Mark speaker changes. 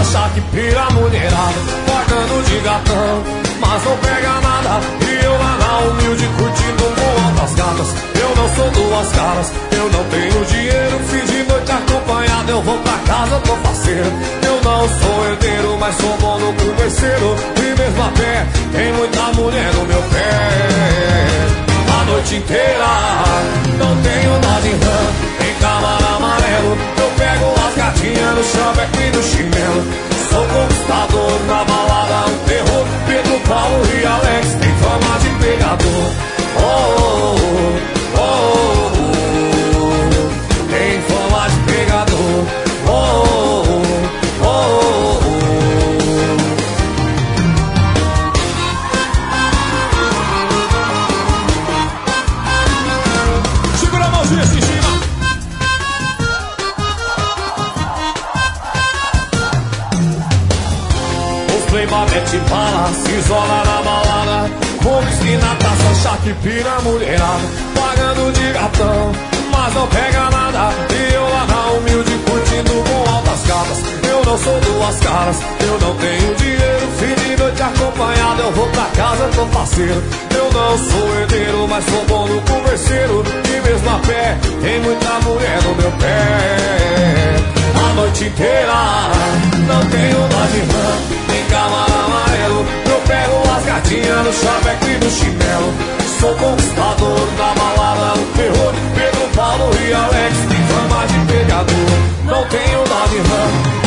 Speaker 1: achar que pira a mulherada, pagando de gatão, mas não pega nada. E eu lá na humilde curtindo com altas gatas. Eu não sou duas caras, eu não tenho dinheiro. Fim de noite acompanhado, eu vou pra casa, tô faceiro. Eu não sou herdeiro, mas sou bom no converseiro. E mesmo a pé, tem muita mulher no meu pé. A noite inteira, não tenho dó de rã, em Camaro amarelo. Eu pego as gatinhas no chaveco e no chinelo. Sou conquistador, na balada um terror. Pedro, Paulo e Alex tem fama de pegador. Oh, oh, oh, oh. Tem fama de pegador. Oh, oh, oh, oh. Segura a mãozinha assim em cima. Os playboy mete bala, se isola na balada. Come na taça, chá que pira a mulherada, pagando de gatão, mas não pega nada. E eu lá na humilde curtindo com altas gatas. Eu não sou duas caras, eu não tenho dinheiro. Fim de noite acompanhado, eu vou pra casa, tô parceiro. Eu não sou herdeiro, mas sou bom no converseiro. E mesmo a pé, tem muita mulher no meu pé. A noite inteira, não tenho dó de rã, em Camaro amarelo. Eu pego as gatinhas no chaveco e no chinelo. Sou conquistador, da balada no terror. Pedro, Paulo e Alex tem fama de pegador. Não tenho dó de rã,